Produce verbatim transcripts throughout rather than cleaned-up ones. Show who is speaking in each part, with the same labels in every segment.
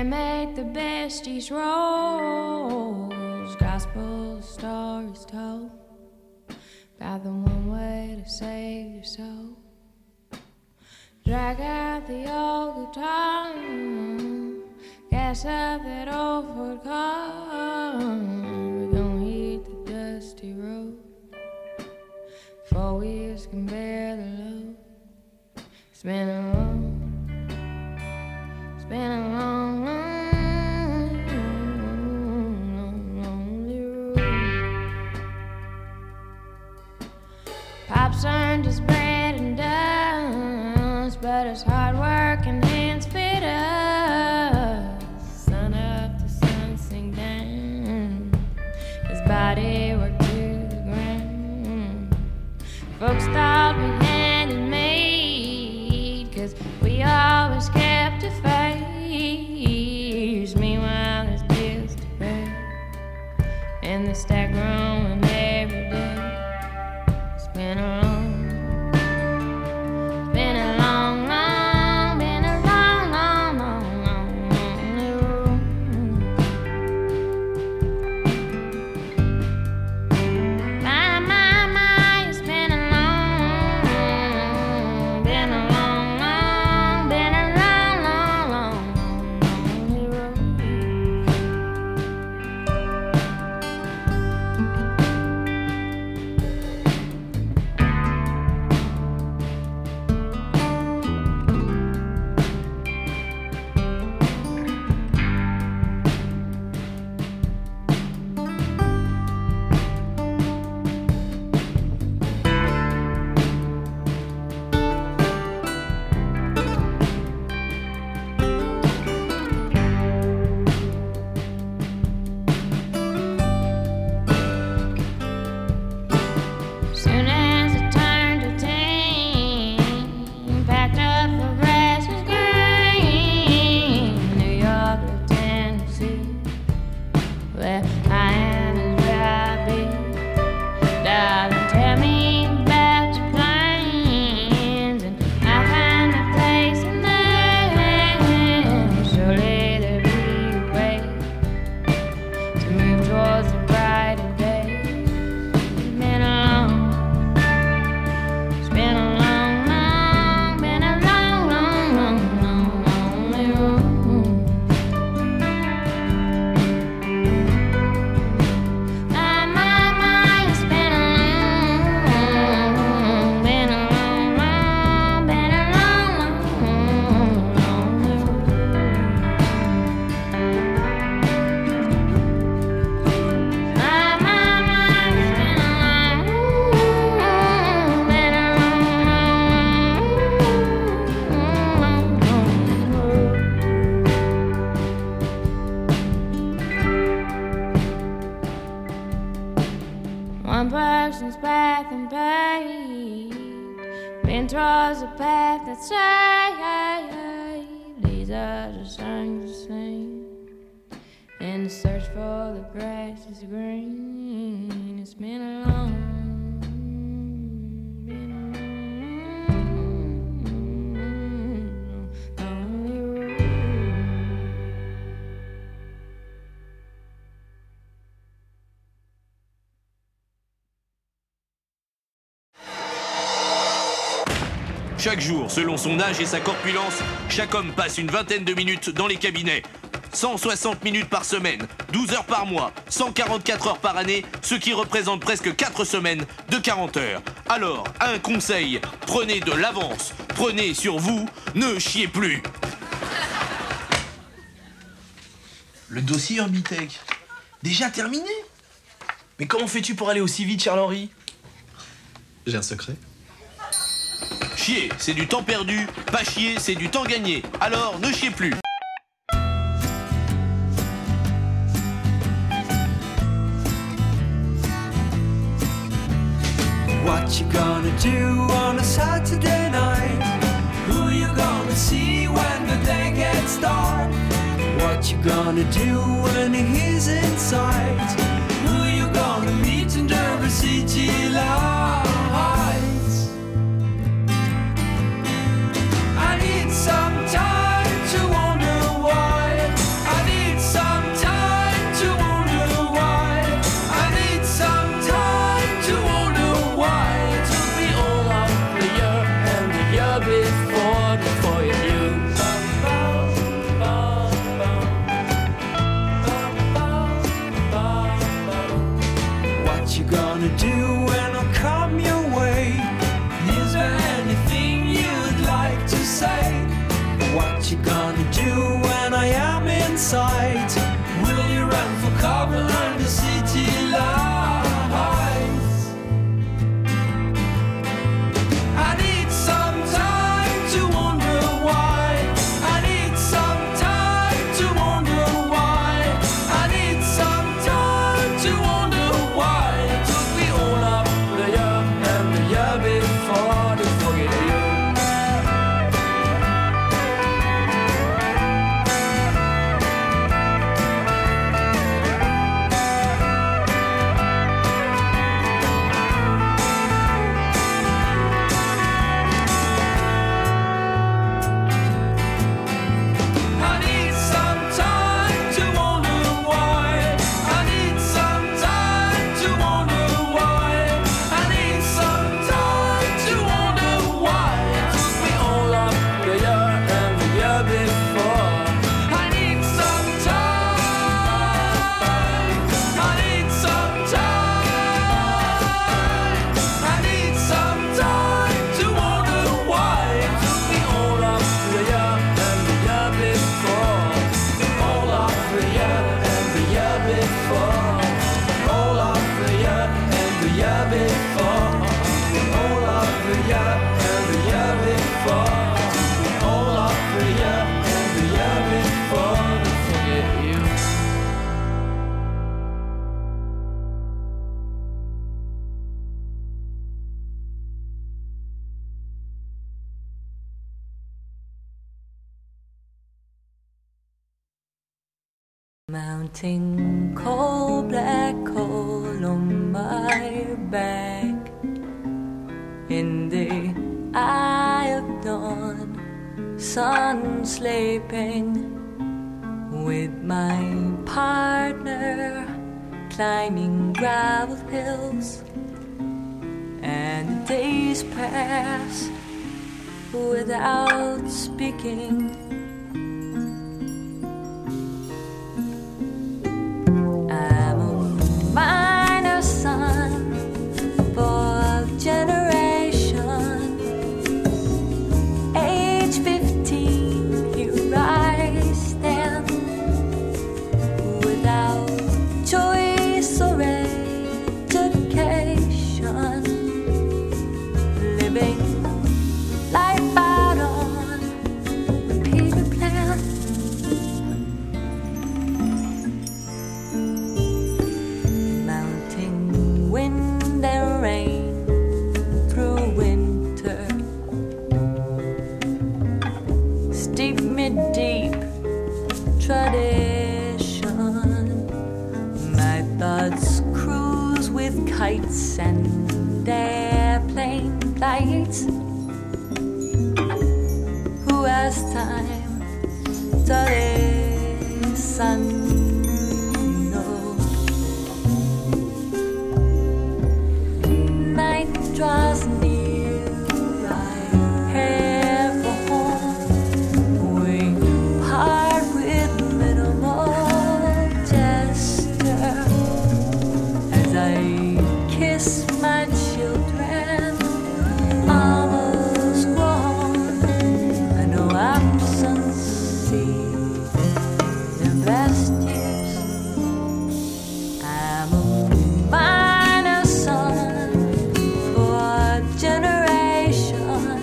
Speaker 1: They make the besties rolls, gospel stories told about the one way to save your soul. Drag out the old guitar, gas up that old Ford car. We're gonna hit the dusty road, four wheels can bear the load. It's been a long, it's been a long, long, long, lonely road. Pop's earned his bread and dust, but his hard work and hands fit us. Sun up to sun sink down, his body worked to the ground. Folks thought we had it made, 'cause we always kept a face. Meanwhile there's bills to pay, and the stack growing every day. It's been a long, it's been a long, long, been a long, long, long, long, lonely road. My, my, my, it's been a long, been a long, long, been a long, long, long, lonely road. Soon as it turned to ten, packed up the grass was green. New York to Tennessee, where I am is where I be. Darling, tell me about your plans, and I'll find a place in there. Surely there'll be a way to move towards the brighter day. It's been a long, it's been a long, long, been a long, long, long, long, lonely road. My, my, my, it's been a long, been a long, long, been a long, long, lonely road. My, my, my, it's been a long, been a long, long, long, lonely road. One person's path and paved, been towards a path that's saved. These are just songs the same, in the search for the grass is green. It's been a long, been a long, lonely road.
Speaker 2: Chaque jour, selon son âge et sa corpulence, chaque homme passe une vingtaine de minutes dans les cabinets. cent soixante minutes par semaine, douze heures par mois, cent quarante-quatre heures par année, ce qui représente presque quatre semaines de quarante heures. Alors, un conseil, prenez de l'avance, prenez sur vous, ne chiez plus.
Speaker 3: Le dossier Orbitech, déjà terminé? Mais comment fais-tu pour aller aussi vite, Charles-Henri?
Speaker 4: J'ai un secret.
Speaker 2: Chier, c'est du temps perdu, pas chier, c'est du temps gagné. Alors, ne chiez plus.
Speaker 5: What you gonna do on a Saturday night? Who you gonna see when the day gets dark? What you gonna do when he's inside? Who you gonna meet under the city lights? I need some time to wonder why
Speaker 6: Mounting coal, black coal on my back. In the eye of dawn, sun sleeping with my partner, climbing gravel hills. And the days pass without speaking. I'm a minor son for generation. Age fifteen, here I stand, without choice or education, living life out on Peter Pan. Mounting wind and rain through winter, steep mid-deep tradition. My thoughts cruise with kites and airplane flights. Who has time to listen? No. Night draws near, I head for home. We part with minimal gesture as I kiss my children, almost grown. I know absence sees the best years. I'm a minor son for a generation.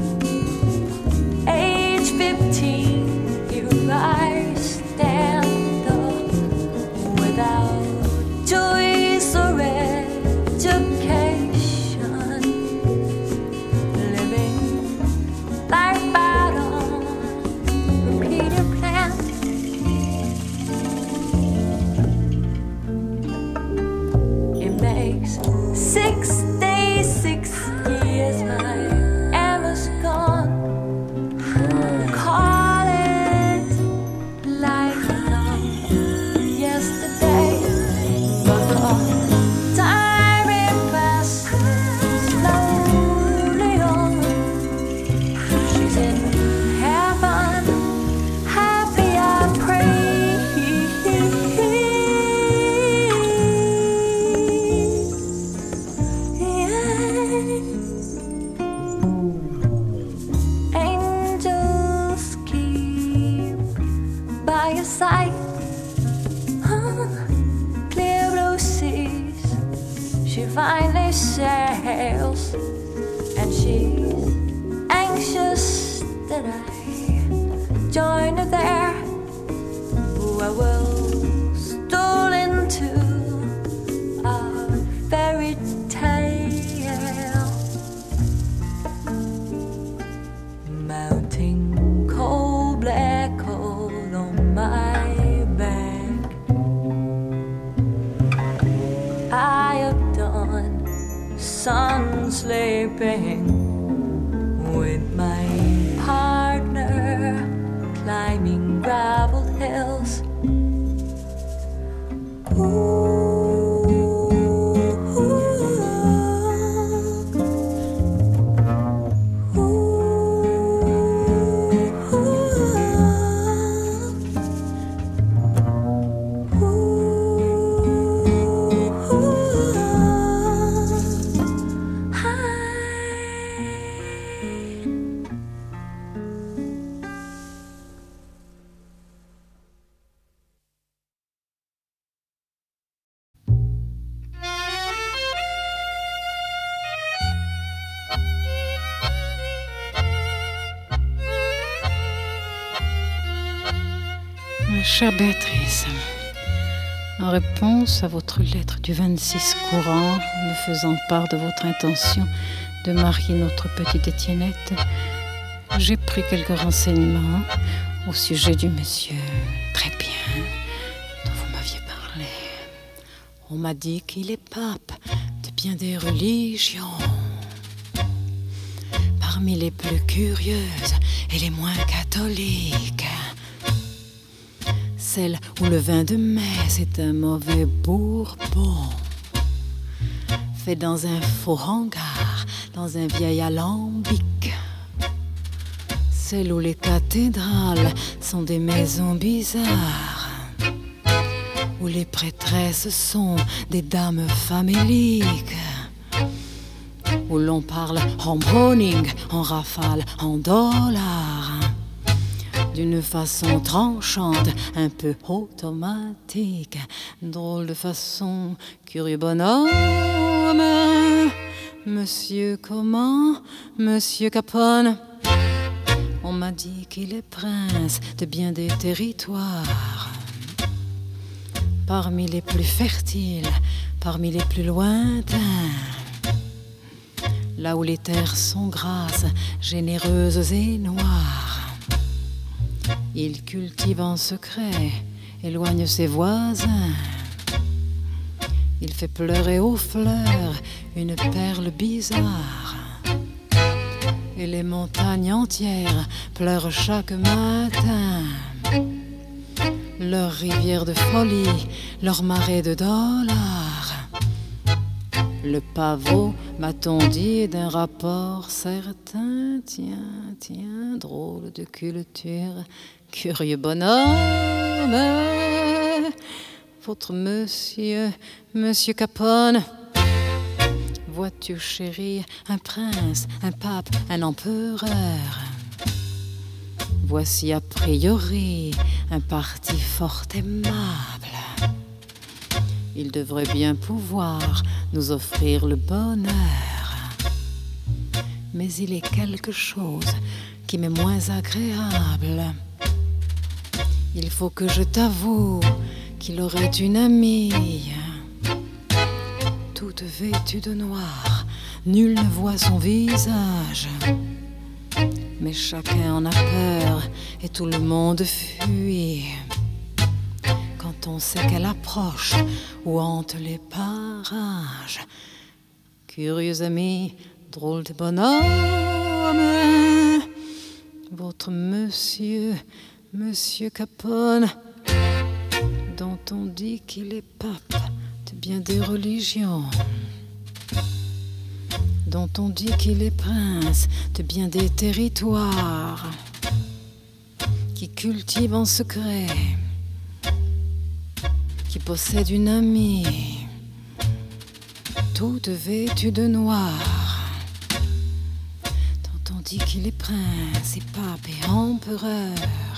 Speaker 6: Age fifteen, here I stand up, without choice or education, living life out on Peter Pan. It makes six days, six years my Emma's gone. Call it lifelong yesterday, but the time it passes slowly on. She's in heaven, happy I pray. Angels keep by your side. Huh? Clear blue seas, she finally sails, and she's anxious that I join her there. I will stroll into a fairy tale. Mounting coal, black coal on my back. Eye of dawn, sun sleeping with my partner, climbing gravel hills.
Speaker 7: Ma chère Béatrice, en réponse à votre lettre du vingt-six courant, me faisant part de votre intention de marier notre petite Étiennette, j'ai pris quelques renseignements au sujet du monsieur très bien On m'a dit qu'il est pape de bien des religions. Parmi les plus curieuses et les moins catholiques, celle où le vin de messe est un mauvais bourbon, fait dans un faux hangar, dans un vieil alambic. Celle où les cathédrales sont des maisons bizarres, où les prêtresses sont des dames faméliques, où l'on parle en browning, en rafale, en dollars, d'une façon tranchante, un peu automatique, drôle de façon, curieux bonhomme. Monsieur comment? Monsieur Capone. On m'a dit qu'il est prince de bien des territoires, parmi les plus fertiles, parmi les plus lointains, là où les terres sont grasses, généreuses et noires. Il cultive en secret, éloigne ses voisins. Il fait pleurer aux fleurs une perle bizarre. Et les montagnes entières pleurent chaque matin. Leur rivière de folie, leur marée de dollars. Le pavot, m'a-t-on dit, d'un rapport certain. Tiens, tiens, drôle de culture, curieux bonhomme. Votre monsieur, monsieur Capone. Vois-tu, chérie, un prince, un pape, un empereur. Voici a priori un parti fort aimable. Il devrait bien pouvoir nous offrir le bonheur. Mais il est quelque chose qui m'est moins agréable. Il faut que je t'avoue qu'il aurait une amie, toute vêtue de noir, nul ne voit son visage. Mais chacun en a peur et tout le monde fuit. Quand on sait qu'elle approche ou hante les parages. Curieux ami, drôle de bonhomme, votre monsieur, monsieur Capone, dont on dit qu'il est pape de bien des religions, dont on dit qu'il est prince de bien des territoires, qui cultive en secret, qui possède une amie, toute vêtue de noir, dont on dit qu'il est prince et pape et empereur.